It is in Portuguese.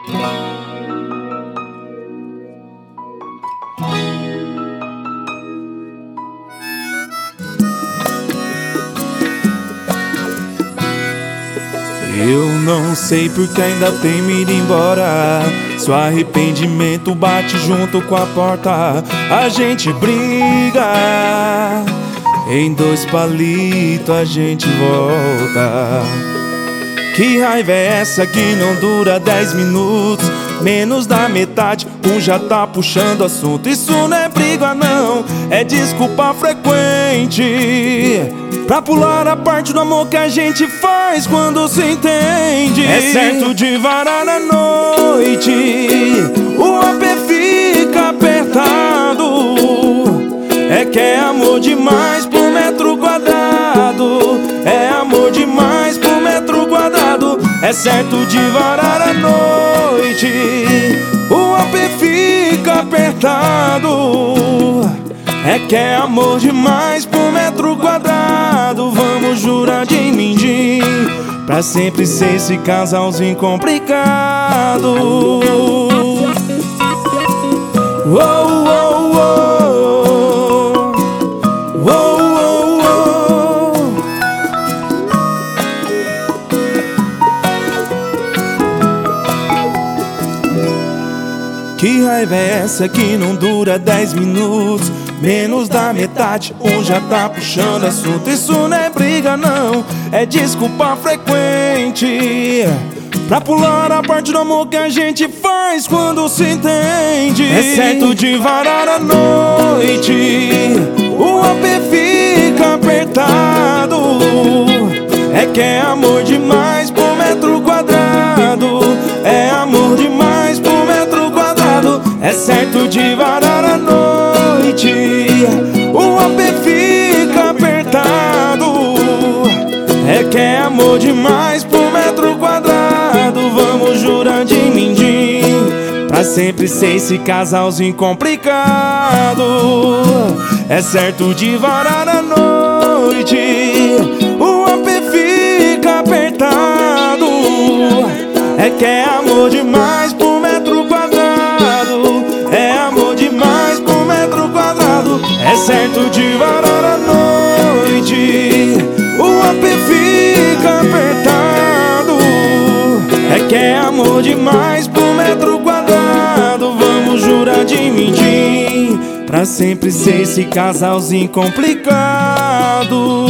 Eu não sei porque ainda tem me ido embora. Só arrependimento bate junto com a porta. A gente briga, em 2 palitos a gente volta. Que raiva é essa que não dura 10 minutos? Menos da metade, já tá puxando assunto. Isso não é briga não, é desculpa frequente pra pular a parte do amor que a gente faz quando se entende. É certo de varar a noite, o AP fica apertado. É que é amor demais por metro quadrado. É amor demais por metro quadrado. É certo de varar a noite, o AP fica apertado. É que é amor demais por metro quadrado. Vamos jurar de mim, pra sempre ser esse casalzinho complicado. Oh, oh, oh. Oh, oh, oh. Que raiva é essa que não dura 10 minutos? Menos da metade, já tá puxando assunto. Isso não é briga não, é desculpa frequente pra pular a parte do amor que a gente faz quando se entende. É certo de varar a noite, o AP fica apertado. É que é amor demais por metro quadrado. É amor demais por metro quadrado. É certo de varar a noite, o AP fica apertado. É que é amor demais por metro quadrado. Vamos jurar de mim, pra sempre ser esse casalzinho complicado. É certo de varar a noite, o AP fica apertado. É que é amor demais por metro quadrado. É amor demais por metro quadrado. É certo de varar a noite, o AP fica apertado. É que é amor demais por metro quadrado. Vamos jurar de mim, pra sempre ser esse casalzinho complicado.